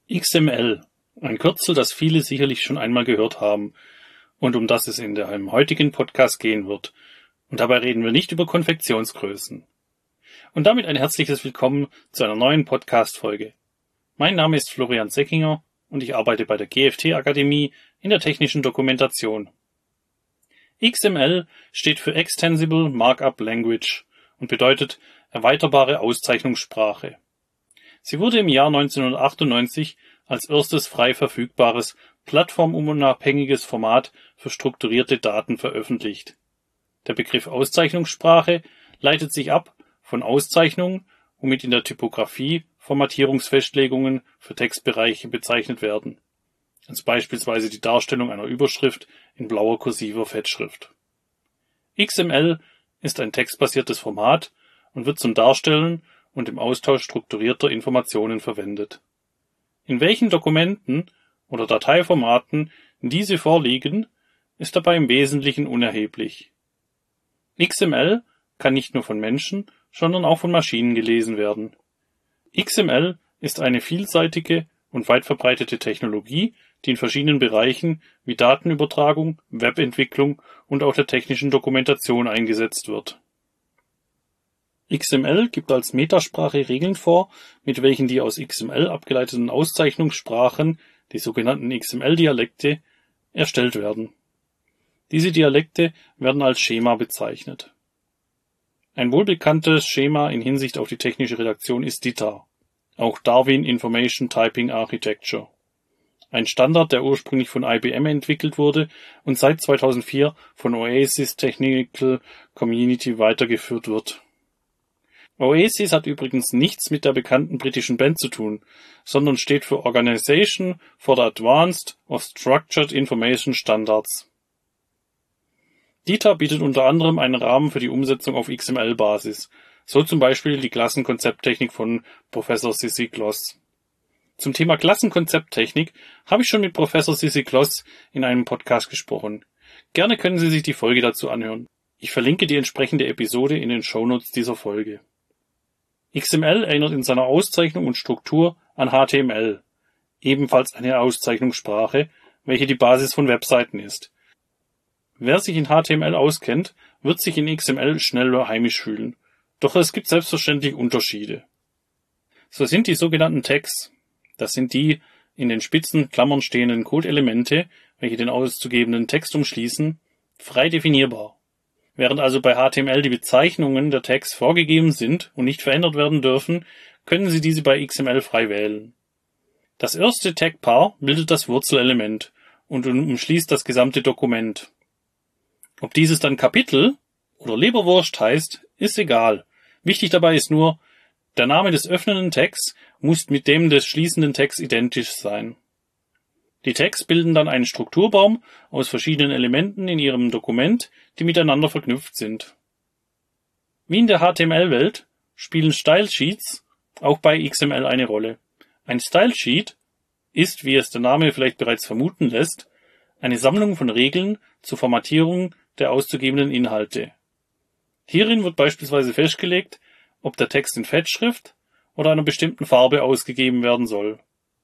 XML, ein Kürzel, das viele sicherlich schon einmal gehört haben und um das es in dem heutigen Podcast gehen wird. Und dabei reden wir nicht über Konfektionsgrößen. Und damit ein herzliches Willkommen zu einer neuen Podcast-Folge. Mein Name ist Florian Seckinger und ich arbeite bei der GFT-Akademie in der technischen Dokumentation. XML steht für Extensible Markup Language und bedeutet erweiterbare Auszeichnungssprache. Sie wurde im Jahr 1998 als erstes frei verfügbares, plattformunabhängiges Format für strukturierte Daten veröffentlicht. Der Begriff Auszeichnungssprache leitet sich ab von Auszeichnung, womit in der Typografie Formatierungsfestlegungen für Textbereiche bezeichnet werden, als beispielsweise die Darstellung einer Überschrift in blauer kursiver Fettschrift. XML ist ein textbasiertes Format und wird zum Darstellen und im Austausch strukturierter Informationen verwendet. In welchen Dokumenten oder Dateiformaten diese vorliegen, ist dabei im Wesentlichen unerheblich. XML kann nicht nur von Menschen, sondern auch von Maschinen gelesen werden. XML ist eine vielseitige und weit verbreitete Technologie, die in verschiedenen Bereichen wie Datenübertragung, Webentwicklung und auch der technischen Dokumentation eingesetzt wird. XML gibt als Metasprache Regeln vor, mit welchen die aus XML abgeleiteten Auszeichnungssprachen, die sogenannten XML-Dialekte, erstellt werden. Diese Dialekte werden als Schema bezeichnet. Ein wohlbekanntes Schema in Hinsicht auf die technische Redaktion ist DITA, auch Darwin Information Typing Architecture. Ein Standard, der ursprünglich von IBM entwickelt wurde und seit 2004 von Oasis Technical Community weitergeführt wird. Oasis hat übrigens nichts mit der bekannten britischen Band zu tun, sondern steht für Organisation for the Advanced of Structured Information Standards. DITA bietet unter anderem einen Rahmen für die Umsetzung auf XML-Basis, so zum Beispiel die Klassenkonzepttechnik von Professor Sissy Gloss. Zum Thema Klassenkonzepttechnik habe ich schon mit Professor Sissy Gloss in einem Podcast gesprochen. Gerne können Sie sich die Folge dazu anhören. Ich verlinke die entsprechende Episode in den Shownotes dieser Folge. XML erinnert in seiner Auszeichnung und Struktur an HTML, ebenfalls eine Auszeichnungssprache, welche die Basis von Webseiten ist. Wer sich in HTML auskennt, wird sich in XML schnell heimisch fühlen, doch es gibt selbstverständlich Unterschiede. So sind die sogenannten Tags, das sind die in den spitzen Klammern stehenden Codeelemente, welche den auszugebenden Text umschließen, frei definierbar. Während also bei HTML die Bezeichnungen der Tags vorgegeben sind und nicht verändert werden dürfen, können Sie diese bei XML frei wählen. Das erste Tag-Paar bildet das Wurzelelement und umschließt das gesamte Dokument. Ob dieses dann Kapitel oder Leberwurst heißt, ist egal. Wichtig dabei ist nur, der Name des öffnenden Tags muss mit dem des schließenden Tags identisch sein. Die Tags bilden dann einen Strukturbaum aus verschiedenen Elementen in ihrem Dokument, die miteinander verknüpft sind. Wie in der HTML-Welt spielen Stylesheets auch bei XML eine Rolle. Ein Stylesheet ist, wie es der Name vielleicht bereits vermuten lässt, eine Sammlung von Regeln zur Formatierung der auszugebenden Inhalte. Hierin wird beispielsweise festgelegt, ob der Text in Fettschrift oder einer bestimmten Farbe ausgegeben werden soll.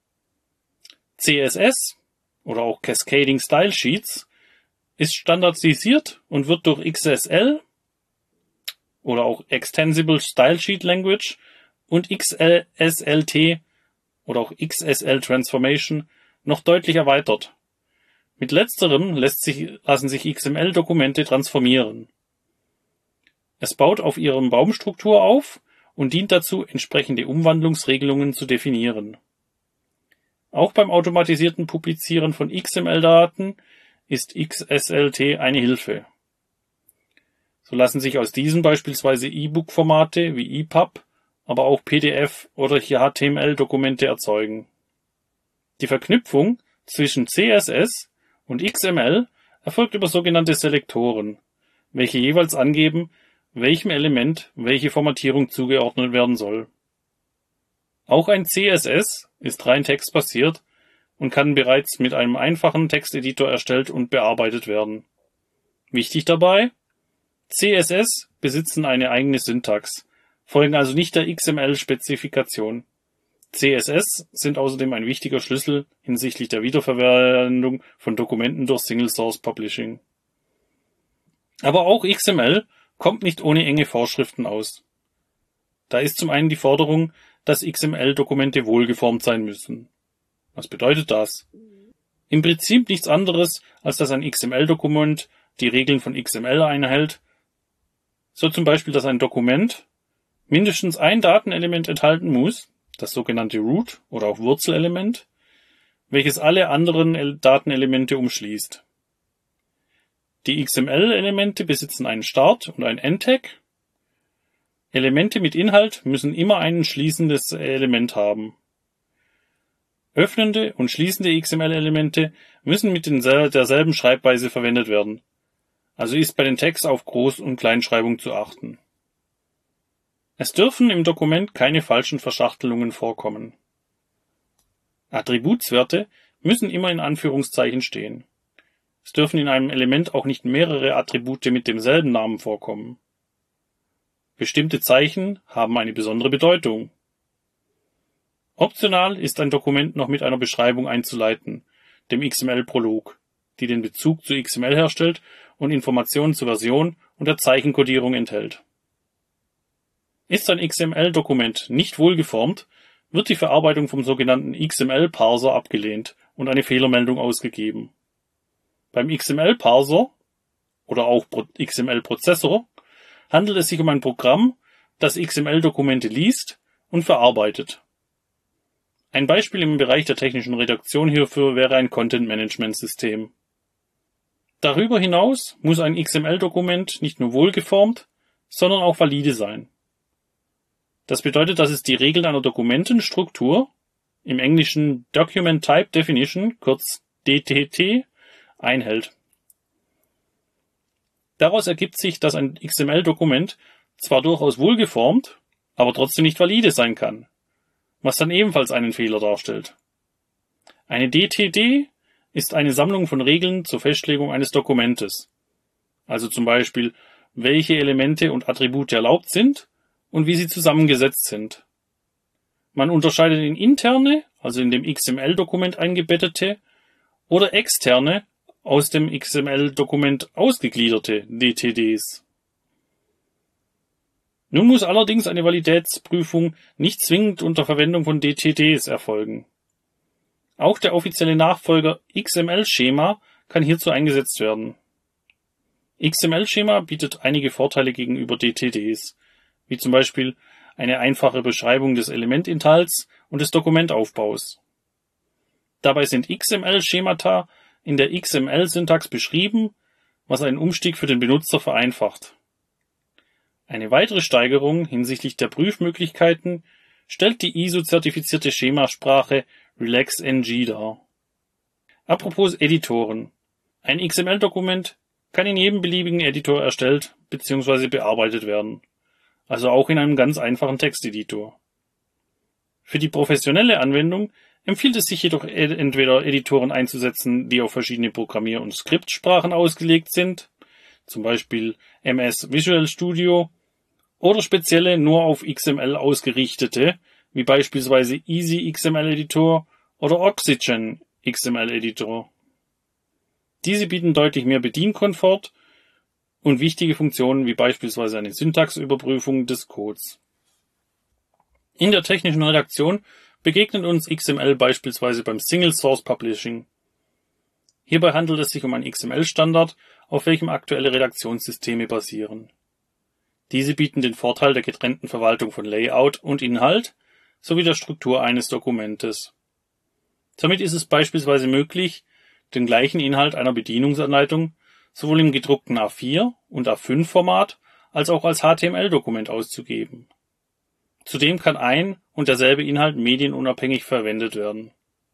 CSS oder auch Cascading Style Sheets ist standardisiert und wird durch XSL oder auch Extensible Style Sheet Language und XSLT oder auch XSL Transformation noch deutlich erweitert. Mit letzterem lassen sich XML-Dokumente transformieren. Es baut auf ihrem Baumstruktur auf und dient dazu, entsprechende Umwandlungsregelungen zu definieren. Auch beim automatisierten Publizieren von XML-Daten ist XSLT eine Hilfe. So lassen sich aus diesen beispielsweise E-Book-Formate wie EPUB, aber auch PDF oder HTML-Dokumente erzeugen. Die Verknüpfung zwischen CSS und XML erfolgt über sogenannte Selektoren, welche jeweils angeben, welchem Element welche Formatierung zugeordnet werden soll. Auch ein CSS ist rein textbasiert und kann bereits mit einem einfachen Texteditor erstellt und bearbeitet werden. Wichtig dabei: CSS besitzen eine eigene Syntax, folgen also nicht der XML-Spezifikation. CSS sind außerdem ein wichtiger Schlüssel hinsichtlich der Wiederverwendung von Dokumenten durch Single Source Publishing. Aber auch XML kommt nicht ohne enge Vorschriften aus. Da ist zum einen die Forderung, dass XML-Dokumente wohlgeformt sein müssen. Was bedeutet das? Im Prinzip nichts anderes, als dass ein XML-Dokument die Regeln von XML einhält. So zum Beispiel, dass ein Dokument mindestens ein Datenelement enthalten muss, das sogenannte Root oder auch Wurzelelement, welches alle anderen Datenelemente umschließt. Die XML-Elemente besitzen einen Start- und einen Endtag. Elemente mit Inhalt müssen immer ein schließendes Element haben. Öffnende und schließende XML-Elemente müssen mit derselben Schreibweise verwendet werden. Also ist bei den Tags auf Groß- und Kleinschreibung zu achten. Es dürfen im Dokument keine falschen Verschachtelungen vorkommen. Attributswerte müssen immer in Anführungszeichen stehen. Es dürfen in einem Element auch nicht mehrere Attribute mit demselben Namen vorkommen. Bestimmte Zeichen haben eine besondere Bedeutung. Optional ist ein Dokument noch mit einer Beschreibung einzuleiten, dem XML-Prolog, die den Bezug zu XML herstellt und Informationen zur Version und der Zeichenkodierung enthält. Ist ein XML-Dokument nicht wohlgeformt, wird die Verarbeitung vom sogenannten XML-Parser abgelehnt und eine Fehlermeldung ausgegeben. Beim XML-Parser oder auch XML-Prozessor handelt es sich um ein Programm, das XML-Dokumente liest und verarbeitet. Ein Beispiel im Bereich der technischen Redaktion hierfür wäre ein Content-Management-System. Darüber hinaus muss ein XML-Dokument nicht nur wohlgeformt, sondern auch valide sein. Das bedeutet, dass es die Regeln einer Dokumentenstruktur, im Englischen Document Type Definition, kurz DTT, einhält. Daraus ergibt sich, dass ein XML-Dokument zwar durchaus wohlgeformt, aber trotzdem nicht valide sein kann, was dann ebenfalls einen Fehler darstellt. Eine DTD ist eine Sammlung von Regeln zur Festlegung eines Dokumentes, also zum Beispiel, welche Elemente und Attribute erlaubt sind und wie sie zusammengesetzt sind. Man unterscheidet in interne, also in dem XML-Dokument eingebettete, oder externe, aus dem XML-Dokument ausgegliederte DTDs. Nun muss allerdings eine Validitätsprüfung nicht zwingend unter Verwendung von DTDs erfolgen. Auch der offizielle Nachfolger XML-Schema kann hierzu eingesetzt werden. XML-Schema bietet einige Vorteile gegenüber DTDs, wie zum Beispiel eine einfache Beschreibung des Elementinhalts und des Dokumentaufbaus. Dabei sind XML-Schemata in der XML-Syntax beschrieben, was einen Umstieg für den Benutzer vereinfacht. Eine weitere Steigerung hinsichtlich der Prüfmöglichkeiten stellt die ISO-zertifizierte Schemasprache RelaxNG dar. Apropos Editoren. Ein XML-Dokument kann in jedem beliebigen Editor erstellt bzw. bearbeitet werden, also auch in einem ganz einfachen Texteditor. Für die professionelle Anwendung empfiehlt es sich jedoch entweder Editoren einzusetzen, die auf verschiedene Programmier- und Skriptsprachen ausgelegt sind, zum Beispiel MS Visual Studio, oder spezielle nur auf XML ausgerichtete, wie beispielsweise Easy XML Editor oder Oxygen XML Editor. Diese bieten deutlich mehr Bedienkomfort und wichtige Funktionen wie beispielsweise eine Syntaxüberprüfung des Codes. In der technischen Redaktion begegnet uns XML beispielsweise beim Single Source Publishing. Hierbei handelt es sich um einen XML-Standard, auf welchem aktuelle Redaktionssysteme basieren. Diese bieten den Vorteil der getrennten Verwaltung von Layout und Inhalt sowie der Struktur eines Dokumentes. Somit ist es beispielsweise möglich, den gleichen Inhalt einer Bedienungsanleitung sowohl im gedruckten A4 und A5-Format als auch als HTML-Dokument auszugeben. Zudem kann ein und derselbe Inhalt medienunabhängig verwendet werden.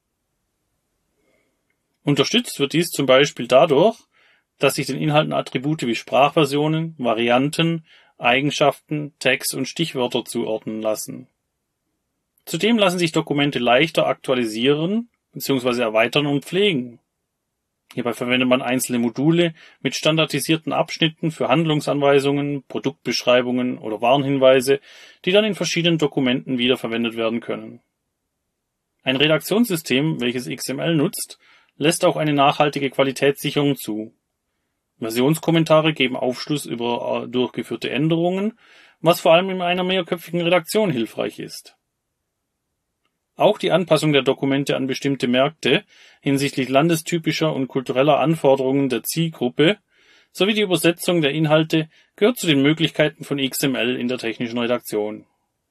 Unterstützt wird dies zum Beispiel dadurch, dass sich den Inhalten Attribute wie Sprachversionen, Varianten, Eigenschaften, Tags und Stichwörter zuordnen lassen. Zudem lassen sich Dokumente leichter aktualisieren bzw. erweitern und pflegen. Hierbei verwendet man einzelne Module mit standardisierten Abschnitten für Handlungsanweisungen, Produktbeschreibungen oder Warnhinweise, die dann in verschiedenen Dokumenten wiederverwendet werden können. Ein Redaktionssystem, welches XML nutzt, lässt auch eine nachhaltige Qualitätssicherung zu. Versionskommentare geben Aufschluss über durchgeführte Änderungen, was vor allem in einer mehrköpfigen Redaktion hilfreich ist. Auch die Anpassung der Dokumente an bestimmte Märkte hinsichtlich landestypischer und kultureller Anforderungen der Zielgruppe sowie die Übersetzung der Inhalte gehört zu den Möglichkeiten von XML in der technischen Redaktion.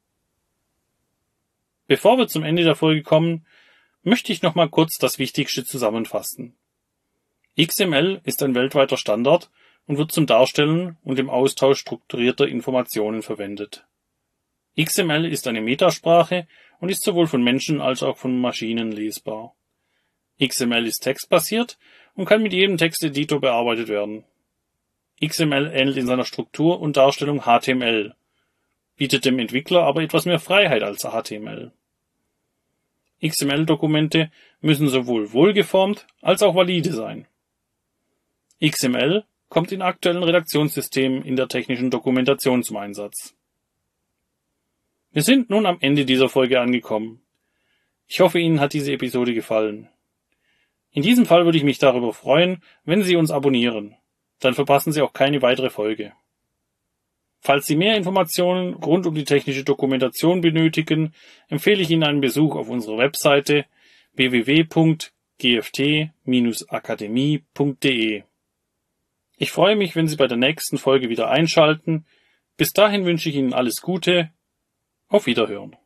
Bevor wir zum Ende der Folge kommen, möchte ich nochmal kurz das Wichtigste zusammenfassen. XML ist ein weltweiter Standard und wird zum Darstellen und dem Austausch strukturierter Informationen verwendet. XML ist eine Metasprache und ist sowohl von Menschen als auch von Maschinen lesbar. XML ist textbasiert und kann mit jedem Texteditor bearbeitet werden. XML ähnelt in seiner Struktur und Darstellung HTML, bietet dem Entwickler aber etwas mehr Freiheit als HTML. XML-Dokumente müssen sowohl wohlgeformt als auch valide sein. XML kommt in aktuellen Redaktionssystemen in der technischen Dokumentation zum Einsatz. Wir sind nun am Ende dieser Folge angekommen. Ich hoffe, Ihnen hat diese Episode gefallen. In diesem Fall würde ich mich darüber freuen, wenn Sie uns abonnieren. Dann verpassen Sie auch keine weitere Folge. Falls Sie mehr Informationen rund um die technische Dokumentation benötigen, empfehle ich Ihnen einen Besuch auf unserer Webseite www.gft-akademie.de. Ich freue mich, wenn Sie bei der nächsten Folge wieder einschalten. Bis dahin wünsche ich Ihnen alles Gute. Auf Wiederhören.